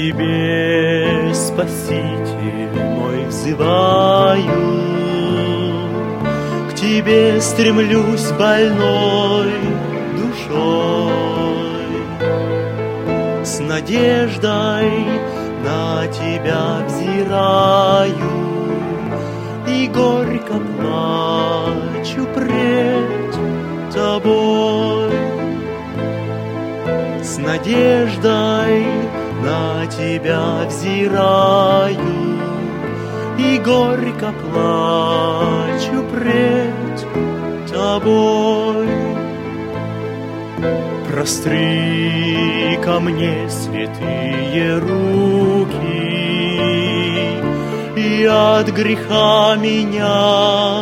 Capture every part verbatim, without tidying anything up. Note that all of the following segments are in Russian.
Тебе, Спаситель мой, взываю, к Тебе стремлюсь больной душой, с надеждой на Тебя взираю и горько плачу пред Тобой. С надеждой на Тебя взираю и горько плачу пред Тобой. Простри ко мне святые руки и от греха меня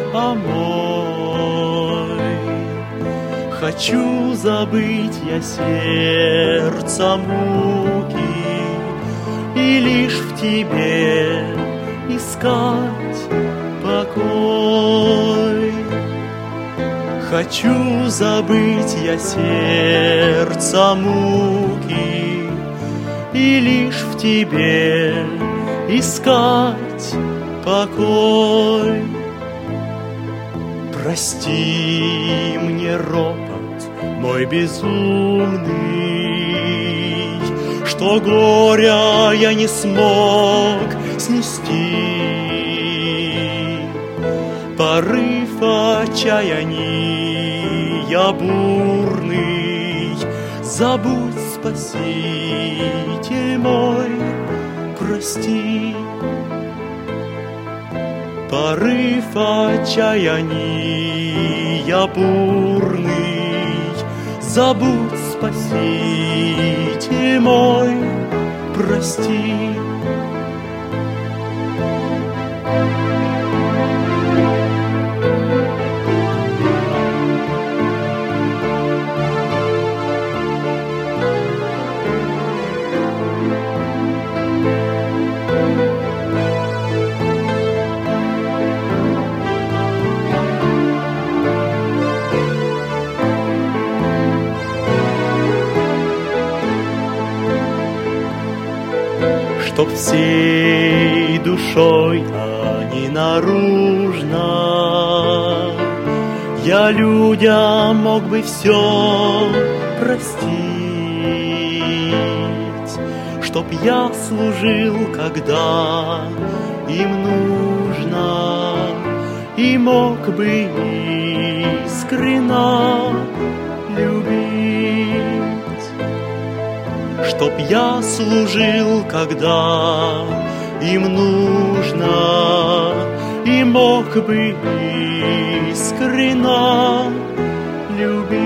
омой. Хочу забыть я сердца муки и лишь в Тебе искать покой. Хочу забыть я сердца муки и лишь в Тебе искать покой. Прости мне ропот мой безумный, что горя я не смог снести. Порыв отчаяния бурный, забудь, Спаситель мой, прости. Порыв отчаяния бурный, забудь, Спаситель мой, прости. Чтоб всей душой, а не наружно, я людям мог бы все простить. Чтоб я служил, когда им нужно, и мог бы искренно любить. Чтоб я служил, когда им нужно, и мог бы искренно любить.